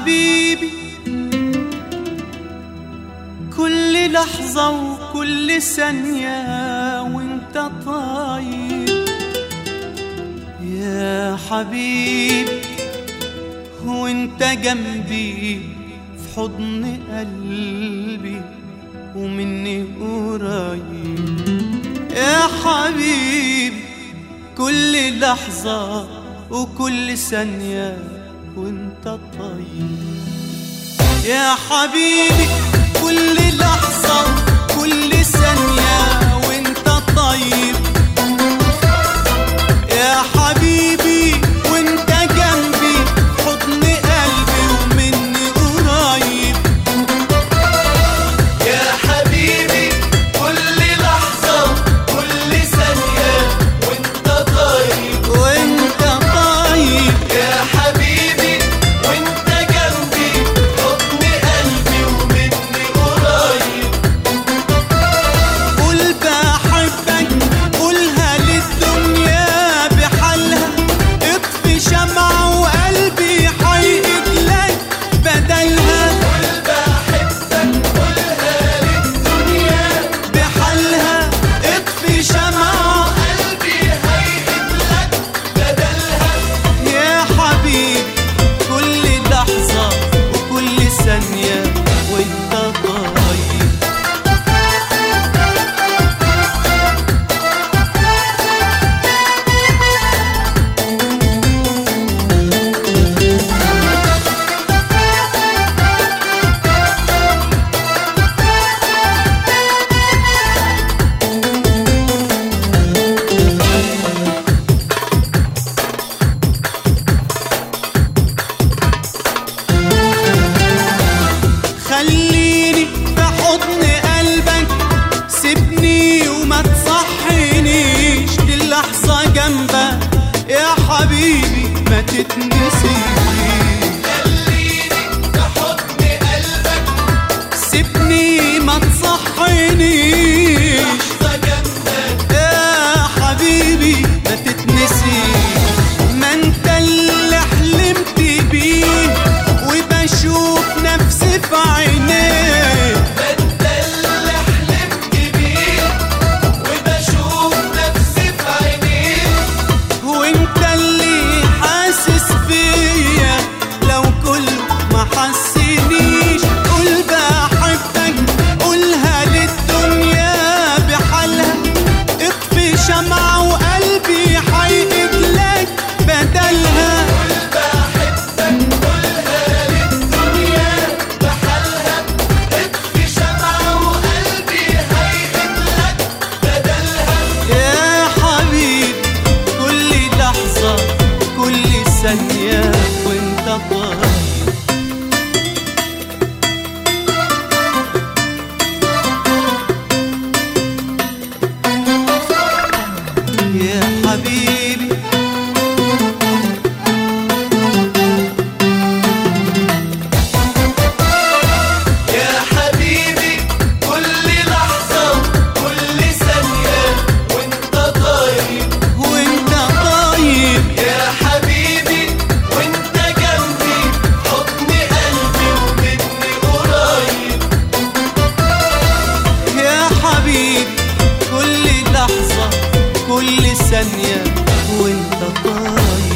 حبيبي كل لحظة وكل ثانية وانت طيب يا حبيبي، وانت جنبي في حضن قلبي ومني قريب يا حبيبي، كل لحظة وكل ثانية وانت طيب يا حبيبي، كل لحظة كل ثانية وانت طيب يا حبيبي، وانت جنبي حضن قلبي ومني قريب يا حبيبي، كل لحظة كل ثانية وانت طيب وانت طيب يا حبيبي، وانت جنبي حضن قلبي ومني قريب. قول بحبك قولها للدنيا بحالها، اطفي شمعة وقلبي حيقد لك بدلها، قول بحبك قولها للدنيا بحالها اطفي شمعة قلبي هيقد لك بدلها. يا حبيبي، كل لحظة وكل ثانية وانت طيب. خليني في حضن قلبك، سيبني وما تصحينيش، دي اللحظة جنبك يا حبيبي ما تتنسيش، خليني في حضن قلبك، سيبني ما تصحينيش لحظة جنبك يا حبيبي ما تتنسيش، ما انت اللي حلمت بيه وبشوف نفسي في عينيك، ما انت اللي حلمت بيه وبشوف نفسي في عينيك، وانت اللي حاسس بيا لو كل ما حسنيش. قول بحبك قولها للدنيا بحالها، اطفي شمعة وقلبي حيقد لك بدلها، قول بحبك قولها للدنيا بحالها، اطفي شمعة وقلبي هيقد لك بدلها. يا حبيبي، كل لحظة كل ثانية وانت طيب. يا حبيبي، يا حبيبي، كل لحظة كل ثانية وانت طيب وانت طيب يا حبيبي، وانت جنبي حضن قلبي ومني قريب. يا حبيبي، كل لحظة كل ثانية وانت طيب.